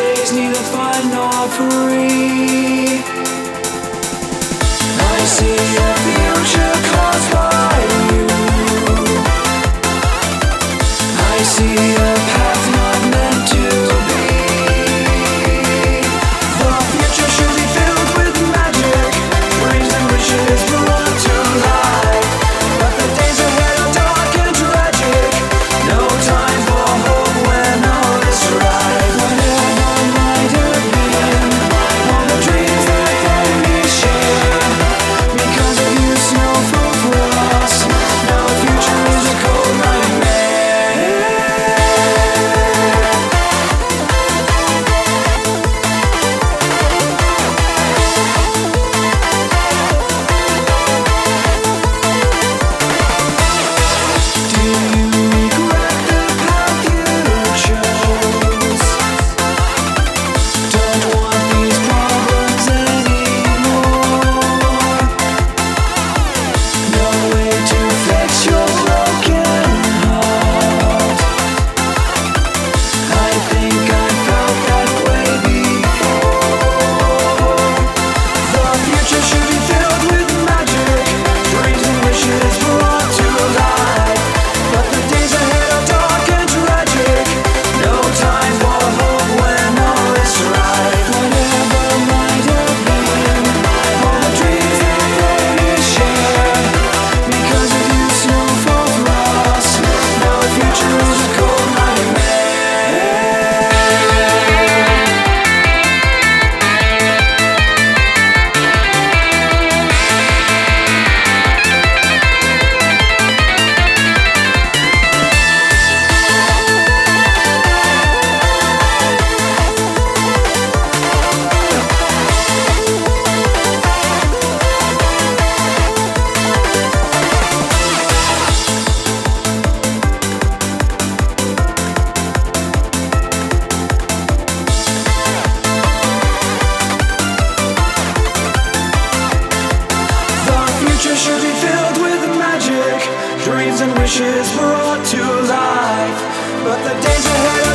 days neither fun nor free. I see a future caused by you. I see a path not meant to be. The future should be filled with magic, dreams and wishes brought to life. But the days ahead are dark and tragic. No time for hope when all is right. Whatever might have been, all the dreams that they share. Because of you, snowfall frost. Now the future is a cold nightmare. Do you regret the path you chose? Don't want these problems anymore. No way to fix your broken heart. I think I felt that way before. The future should be filled with magic, dreams and wishes brought to life. But the days ahead are dark and tragic. No time for hope when all is right. Whatever might have been, all the dreams that they share. Because of you, snowfall frost. Now the future is a cold nightmare. The future should be filled with magic, dreams and wishes brought to life. But the days ahead